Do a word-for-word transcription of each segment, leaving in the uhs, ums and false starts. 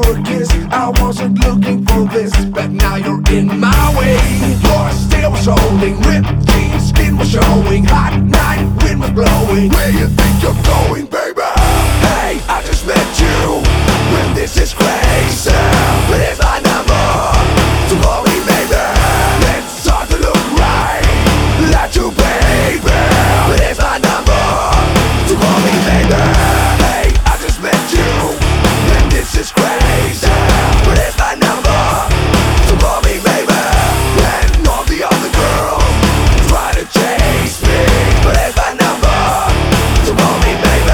a kiss. I wasn't looking for this, but now you're in my way. Your stare was holding, ripped jeans, skin was showing. Hot night, wind was blowing. Where you think you're going, baby? Hey, I just met you. When this is crazy, but it's my number, so call me maybe. Let's start to look right, like you, baby. But it's my number, so call me maybe. Hey, I just met you. When this is crazy, but it's my number, so call me maybe. And all the other girls try to chase me, but it's my number, so call me maybe.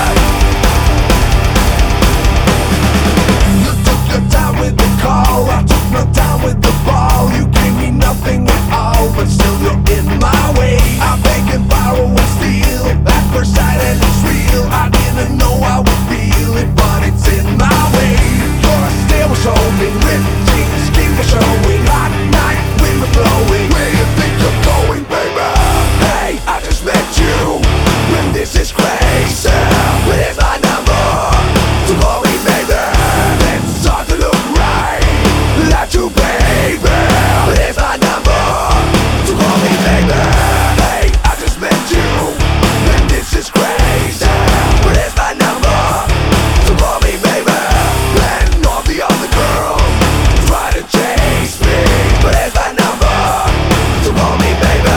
You took your time with the call, I took my time with the ball. You gave me nothing at all, but still you're in my way. I beg and borrow and steal, at first sight and it's real. I didn't know I would feel it, but it's in my way. Your stare was holding, ripped jeans, skin was showing. Hot night, wind was blowing. Where you think you're going, baby? Hey, I just met you. When this is crazy, but it's my number, so call me maybe. Let's start to look right, like you, baby. But it's my number, so call me maybe. Hey, I just met you. When this is crazy, but it's my number, so call me maybe. And all the other girls try to chase me, but it's my number, so call me baby.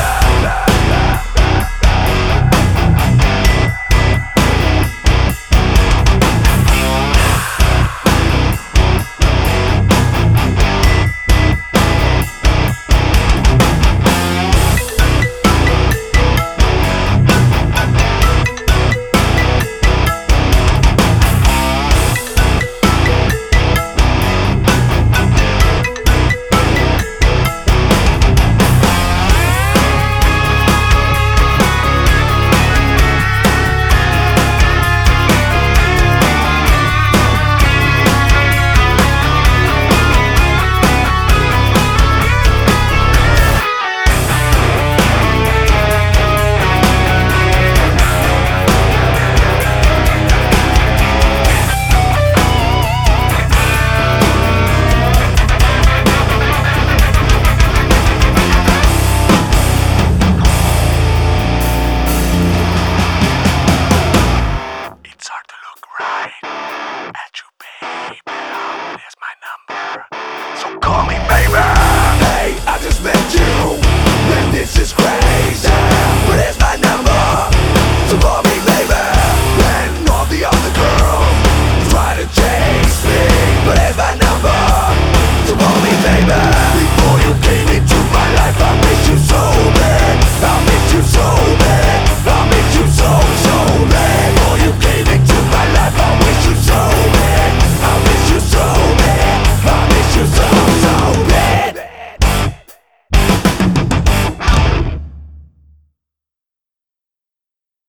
It's hard to look right at you, baby. There's my number, so call me baby. Hey, I just met you. When this is crazy.